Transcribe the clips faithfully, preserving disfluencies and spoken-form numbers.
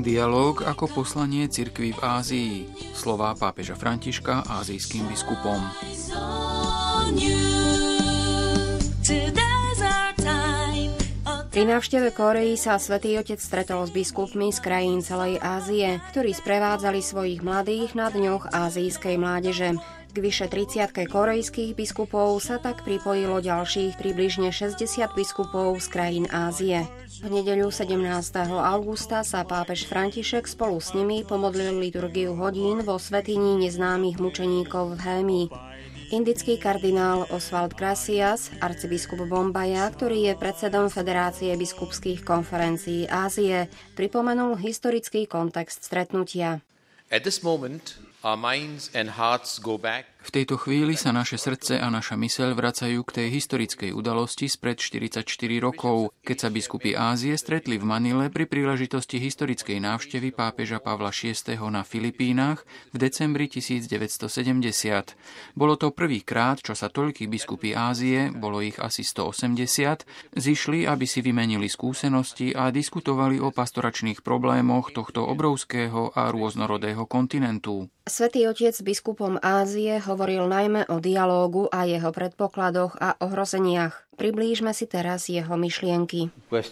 Dialóg ako poslanie cirkvi v Ázii. Slová pápeža Františka ázijským biskupom. Pri návšteve Kórei sa Svätý Otec stretol s biskupmi z krajín celej Ázie, ktorí sprevádzali svojich mladých na dňoch ázijskej mládeže. K vyše tridsiatke korejských biskupov sa tak pripojilo ďalších približne šesťdesiat biskupov z krajín Ázie. V nedeľu sedemnásteho augusta sa pápež František spolu s nimi pomodlil liturgiu hodín vo svätyni neznámych mučeníkov v Hémii. Indický kardinál Oswald Gracias, arcibiskup Bombaja, ktorý je predsedom Federácie biskupských konferencií Ázie, pripomenul historický kontext stretnutia. At this moment, our minds and hearts go back. V tejto chvíli sa naše srdce a naša myseľ vracajú k tej historickej udalosti spred štyridsaťštyri rokov, keď sa biskupy Ázie stretli v Manile pri príležitosti historickej návštevy pápeža Pavla šiesteho na Filipínach v decembri tisícdeväťstosedemdesiat. Bolo to prvýkrát, čo sa toľkí biskupy Ázie, bolo ich asi stoosemdesiat, zišli, aby si vymenili skúsenosti a diskutovali o pastoračných problémoch tohto obrovského a rôznorodého kontinentu. Svätý Otec biskupom Ázie hovoril najmä o dialógu a jeho predpokladoch a ohrozeniach. Priblížme si teraz jeho myšlienky.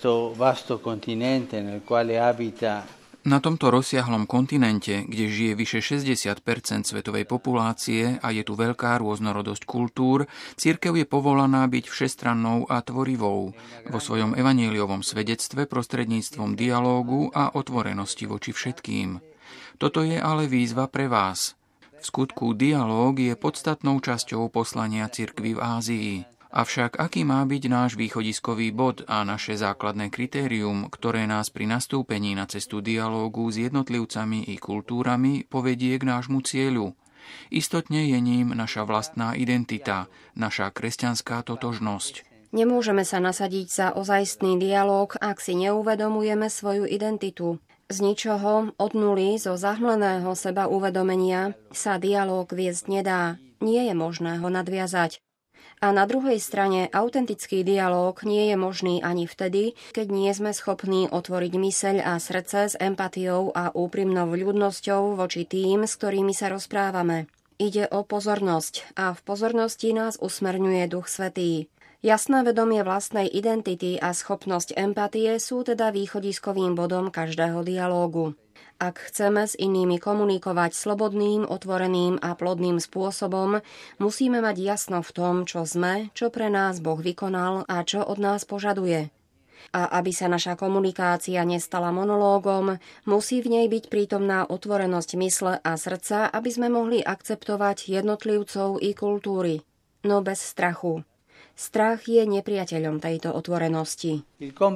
Na tomto rozsiahlom kontinente, kde žije vyše šesťdesiat percent svetovej populácie a je tu veľká rôznorodosť kultúr, cirkev je povolaná byť všestrannou a tvorivou vo svojom evanjeliovom svedectve prostredníctvom dialógu a otvorenosti voči všetkým. Toto je ale výzva pre vás. V skutku dialóg je podstatnou časťou poslania cirkvi v Ázii. Avšak aký má byť náš východiskový bod a naše základné kritérium, ktoré nás pri nastúpení na cestu dialógu s jednotlivcami i kultúrami povedie k nášmu cieľu? Istotne je ním naša vlastná identita, naša kresťanská totožnosť. Nemôžeme sa nasadiť za ozajstný dialóg, ak si neuvedomujeme svoju identitu. Z ničoho, od nuly, zo zahmleného seba uvedomenia sa dialóg viesť nedá. Nie je možné ho nadviazať. A na druhej strane autentický dialóg nie je možný ani vtedy, keď nie sme schopní otvoriť myseľ a srdce s empatiou a úprimnou vľúdnosťou voči tým, s ktorými sa rozprávame. Ide o pozornosť a v pozornosti nás usmerňuje Duch Svätý. Jasné vedomie vlastnej identity a schopnosť empatie sú teda východiskovým bodom každého dialógu. Ak chceme s inými komunikovať slobodným, otvoreným a plodným spôsobom, musíme mať jasno v tom, čo sme, čo pre nás Boh vykonal a čo od nás požaduje. A aby sa naša komunikácia nestala monológom, musí v nej byť prítomná otvorenosť mysle a srdca, aby sme mohli akceptovať jednotlivcov i kultúry. No bez strachu. Strach je nepriateľom tejto otvorenosti.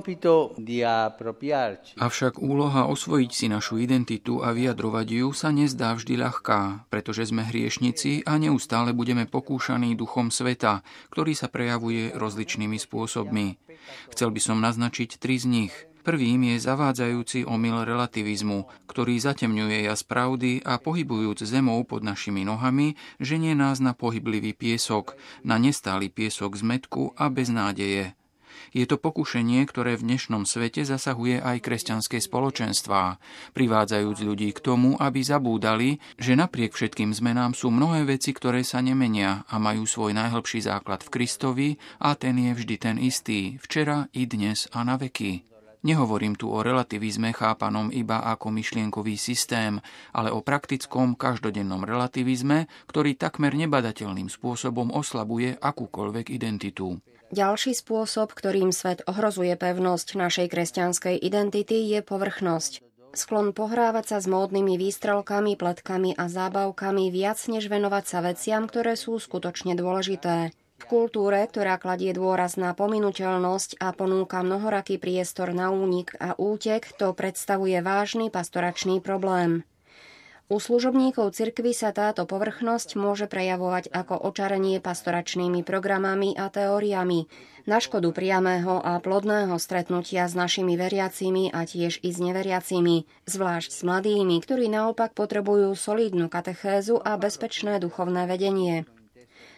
Avšak úloha osvojiť si našu identitu a vyjadrovať ju sa nezdá vždy ľahká, pretože sme hriešnici a neustále budeme pokúšaní duchom sveta, ktorý sa prejavuje rozličnými spôsobmi. Chcel by som naznačiť tri z nich. Prvým je zavádzajúci omyl relativizmu, ktorý zatemňuje jas pravdy a pohybujúc zemou pod našimi nohami, ženie nás na pohyblivý piesok, na nestály piesok zmätku a beznádeje. Je to pokušenie, ktoré v dnešnom svete zasahuje aj kresťanské spoločenstvá, privádzajúc ľudí k tomu, aby zabúdali, že napriek všetkým zmenám sú mnohé veci, ktoré sa nemenia a majú svoj najhlbší základ v Kristovi a ten je vždy ten istý, včera i dnes a na veky. Nehovorím tu o relativizme chápanom iba ako myšlienkový systém, ale o praktickom každodennom relativizme, ktorý takmer nebadateľným spôsobom oslabuje akúkoľvek identitu. Ďalší spôsob, ktorým svet ohrozuje pevnosť našej kresťanskej identity, je povrchnosť. Sklon pohrávať sa s módnymi výstrelkami, pletkami a zábavkami viac než venovať sa veciam, ktoré sú skutočne dôležité. V kultúre, ktorá kladie dôraz na pominuteľnosť a ponúka mnohoraký priestor na únik a útek, to predstavuje vážny pastoračný problém. U služobníkov cirkvi sa táto povrchnosť môže prejavovať ako očarenie pastoračnými programami a teóriami, na škodu priamého a plodného stretnutia s našimi veriacimi a tiež i s neveriacimi, zvlášť s mladými, ktorí naopak potrebujú solídnu katechézu a bezpečné duchovné vedenie.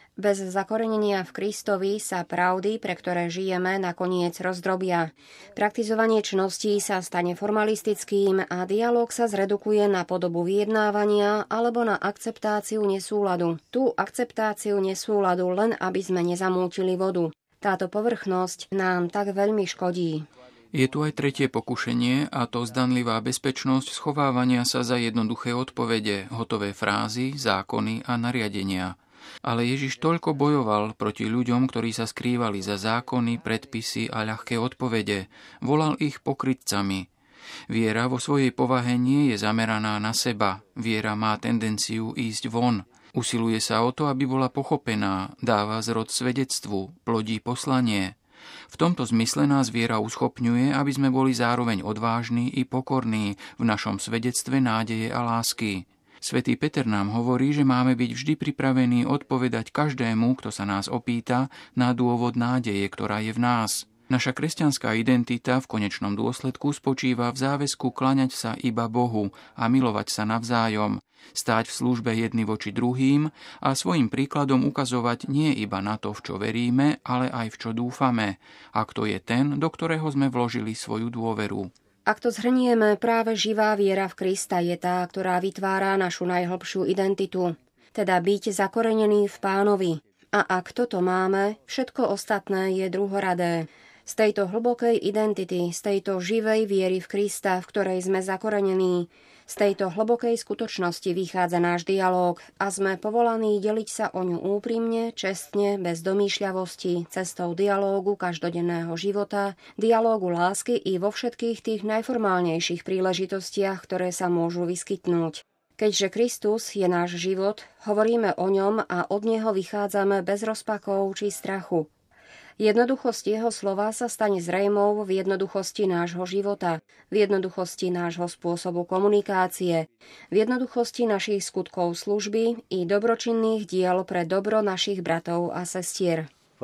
Bez zakorenenia v Kristovi sa pravdy, pre ktoré žijeme, nakoniec rozdrobia. Praktizovanie čností sa stane formalistickým a dialóg sa zredukuje na podobu vyjednávania alebo na akceptáciu nesúladu. Tú akceptáciu nesúladu len, aby sme nezamútili vodu. Táto povrchnosť nám tak veľmi škodí. Je tu aj tretie pokušenie, a to zdanlivá bezpečnosť schovávania sa za jednoduché odpovede, hotové frázy, zákony a nariadenia. Ale Ježiš toľko bojoval proti ľuďom, ktorí sa skrývali za zákony, predpisy a ľahké odpovede. Volal ich pokrytcami. Viera vo svojej povahe nie je zameraná na seba. Viera má tendenciu ísť von. Usiluje sa o to, aby bola pochopená, dáva zrod svedectvu, plodí poslanie. V tomto zmysle nás viera uschopňuje, aby sme boli zároveň odvážni i pokorní v našom svedectve nádeje a lásky. Svätý Peter nám hovorí, že máme byť vždy pripravení odpovedať každému, kto sa nás opýta, na dôvod nádeje, ktorá je v nás. Naša kresťanská identita v konečnom dôsledku spočíva v záväzku klaňať sa iba Bohu a milovať sa navzájom, stáť v službe jedni voči druhým a svojim príkladom ukazovať nie iba na to, v čo veríme, ale aj v čo dúfame, a kto je ten, do ktorého sme vložili svoju dôveru. Ak to zhrnieme, práve živá viera v Krista je tá, ktorá vytvára našu najhlbšiu identitu, teda byť zakorenený v Pánovi. A ak toto máme, všetko ostatné je druhoradé. Z tejto hlbokej identity, z tejto živej viery v Krista, v ktorej sme zakorenení, z tejto hlbokej skutočnosti vychádza náš dialóg a sme povolaní deliť sa o ňu úprimne, čestne, bez domýšľavosti, cestou dialógu každodenného života, dialógu lásky i vo všetkých tých najformálnejších príležitostiach, ktoré sa môžu vyskytnúť. Keďže Kristus je náš život, hovoríme o ňom a od neho vychádzame bez rozpakov či strachu. Jednoduchosť jeho slova sa stane zrejmou v jednoduchosti nášho života, v jednoduchosti nášho spôsobu komunikácie, v jednoduchosti našich skutkov služby i dobročinných diel pre dobro našich bratov a sestier.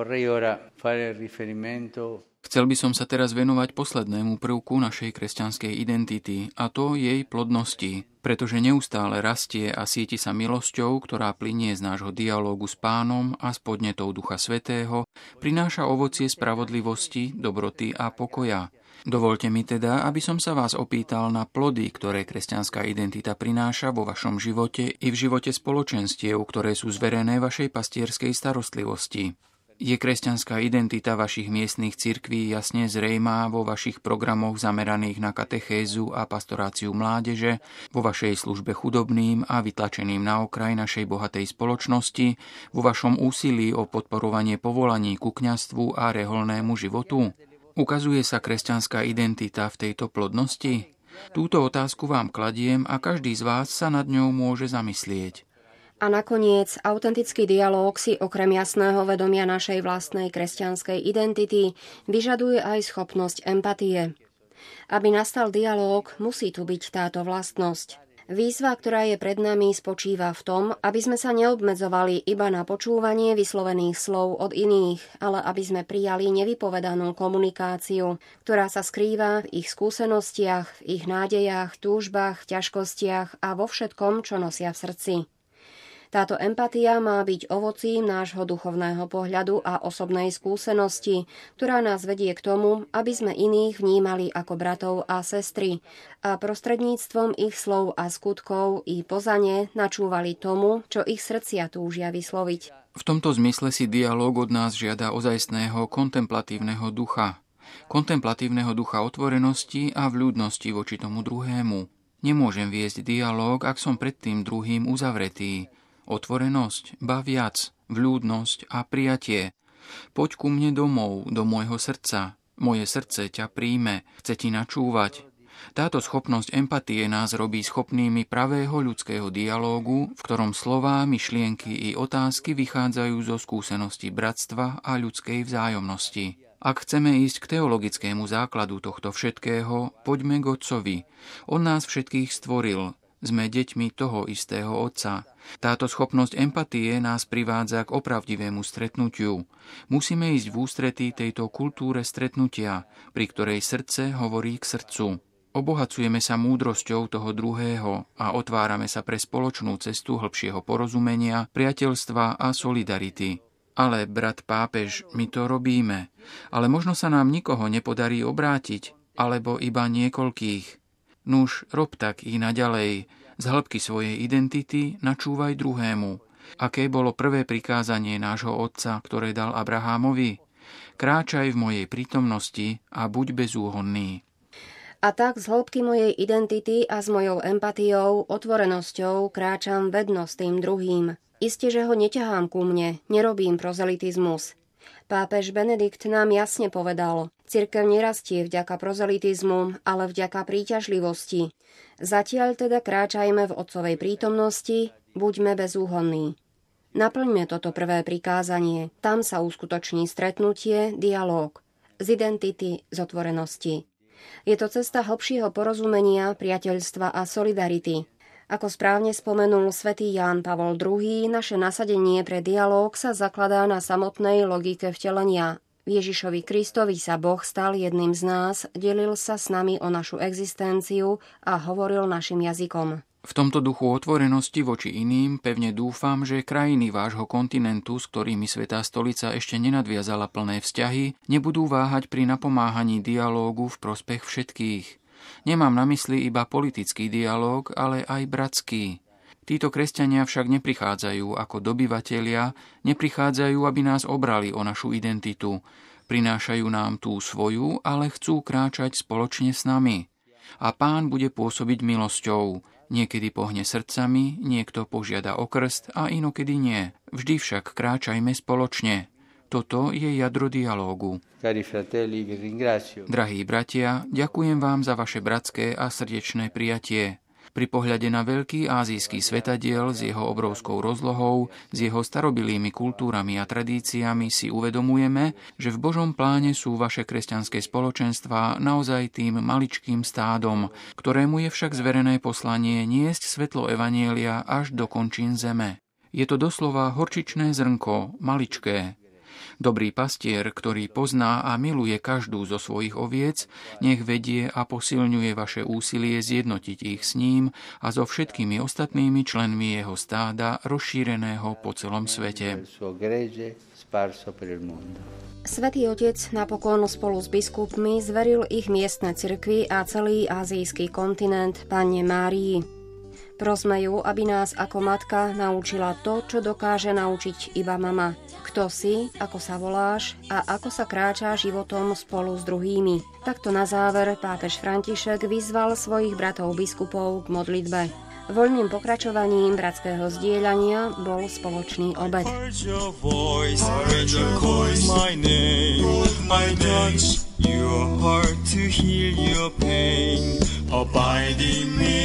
Chcel by som sa teraz venovať poslednému prvku našej kresťanskej identity, a to jej plodnosti, pretože neustále rastie a sieti sa milosťou, ktorá plynie z nášho dialógu s Pánom a s podnetou Ducha Svätého, prináša ovocie spravodlivosti, dobroty a pokoja. Dovoľte mi teda, aby som sa vás opýtal na plody, ktoré kresťanská identita prináša vo vašom živote i v živote spoločenstiev, ktoré sú zverené vašej pastierskej starostlivosti. Je kresťanská identita vašich miestnych cirkví jasne zrejmá vo vašich programoch zameraných na katechézu a pastoráciu mládeže, vo vašej službe chudobným a vytlačeným na okraj našej bohatej spoločnosti, vo vašom úsilí o podporovanie povolaní ku kňazstvu a reholnému životu? Ukazuje sa kresťanská identita v tejto plodnosti? Túto otázku vám kladiem a každý z vás sa nad ňou môže zamyslieť. A nakoniec, autentický dialóg si okrem jasného vedomia našej vlastnej kresťanskej identity vyžaduje aj schopnosť empatie. Aby nastal dialóg, musí tu byť táto vlastnosť. Výzva, ktorá je pred nami, spočíva v tom, aby sme sa neobmedzovali iba na počúvanie vyslovených slov od iných, ale aby sme prijali nevypovedanú komunikáciu, ktorá sa skrýva v ich skúsenostiach, v ich nádejach, túžbách, ťažkostiach a vo všetkom, čo nosia v srdci. Táto empatia má byť ovocím nášho duchovného pohľadu a osobnej skúsenosti, ktorá nás vedie k tomu, aby sme iných vnímali ako bratov a sestry a prostredníctvom ich slov a skutkov i pozane načúvali tomu, čo ich srdcia túžia vysloviť. V tomto zmysle si dialóg od nás žiada ozajstného kontemplatívneho ducha. Kontemplatívneho ducha otvorenosti a vľúdnosti voči tomu druhému. Nemôžem viesť dialóg, ak som pred tým druhým uzavretý. Otvorenosť, ba viac, vľúdnosť a prijatie. Poď ku mne domov, do môjho srdca. Moje srdce ťa príjme, chce ti načúvať. Táto schopnosť empatie nás robí schopnými pravého ľudského dialógu, v ktorom slová, myšlienky i otázky vychádzajú zo skúsenosti bratstva a ľudskej vzájomnosti. Ak chceme ísť k teologickému základu tohto všetkého, poďme k Otcovi. On nás všetkých stvoril. Sme deťmi toho istého Otca. Táto schopnosť empatie nás privádza k opravdivému stretnutiu. Musíme ísť v ústretí tejto kultúre stretnutia, pri ktorej srdce hovorí k srdcu. Obohacujeme sa múdrosťou toho druhého a otvárame sa pre spoločnú cestu hlbšieho porozumenia, priateľstva a solidarity. Ale, brat pápež, my to robíme. Ale možno sa nám nikoho nepodarí obrátiť, alebo iba niekoľkých. Nuž, rob tak i naďalej. Z hĺbky svojej identity načúvaj druhému. Aké bolo prvé prikázanie nášho otca, ktoré dal Abrahámovi? Kráčaj v mojej prítomnosti a buď bezúhonný. A tak z hĺbky mojej identity a s mojou empatiou, otvorenosťou kráčam vedno s tým druhým. Isté, že ho neťahám ku mne, nerobím prozelitizmus. Pápež Benedikt nám jasne povedal, cirkev nerastie vďaka prozelitizmu, ale vďaka príťažlivosti. Zatiaľ teda kráčajme v otcovej prítomnosti, buďme bezúhonní. Naplňme toto prvé prikázanie, tam sa uskutoční stretnutie, dialóg, z identity, z otvorenosti. Je to cesta hlbšieho porozumenia, priateľstva a solidarity. Ako správne spomenul svätý Ján Pavol druhý, naše nasadenie pre dialóg sa zakladá na samotnej logike vtelenia. V Ježišovi Kristovi sa Boh stal jedným z nás, delil sa s nami o našu existenciu a hovoril našim jazykom. V tomto duchu otvorenosti voči iným pevne dúfam, že krajiny vášho kontinentu, s ktorými Svätá stolica ešte nenadviazala plné vzťahy, nebudú váhať pri napomáhaní dialógu v prospech všetkých. Nemám na mysli iba politický dialóg, ale aj bratský. Títo kresťania však neprichádzajú ako dobyvatelia, neprichádzajú, aby nás obrali o našu identitu. Prinášajú nám tú svoju, ale chcú kráčať spoločne s nami. A Pán bude pôsobiť milosťou. Niekedy pohne srdcami, niekto požiada o krst a inokedy nie. Vždy však kráčajme spoločne. Toto je jadro dialógu. Drahí bratia, ďakujem vám za vaše bratské a srdečné prijatie. Pri pohľade na veľký ázijský svetadiel s jeho obrovskou rozlohou, s jeho starobilými kultúrami a tradíciami si uvedomujeme, že v Božom pláne sú vaše kresťanské spoločenstvá naozaj tým maličkým stádom, ktorému je však zverené poslanie niesť svetlo evanjelia až do končín zeme. Je to doslova horčičné zrnko, maličké. Dobrý pastier, ktorý pozná a miluje každú zo svojich oviec, nech vedie a posilňuje vaše úsilie zjednotiť ich s ním a so všetkými ostatnými členmi jeho stáda rozšíreného po celom svete. Svätý Otec napokon spolu s biskupmi zveril ich miestne cirkvi a celý azijský kontinent Panne Márii. Prosme ju, aby nás ako matka naučila to, čo dokáže naučiť iba mama. Kto si, ako sa voláš a ako sa kráča životom spolu s druhými. Takto na záver pápež František vyzval svojich bratov biskupov k modlitbe. Voľným pokračovaním bratského zdieľania bol spoločný obed. Your heart to heal your pain, abide in me.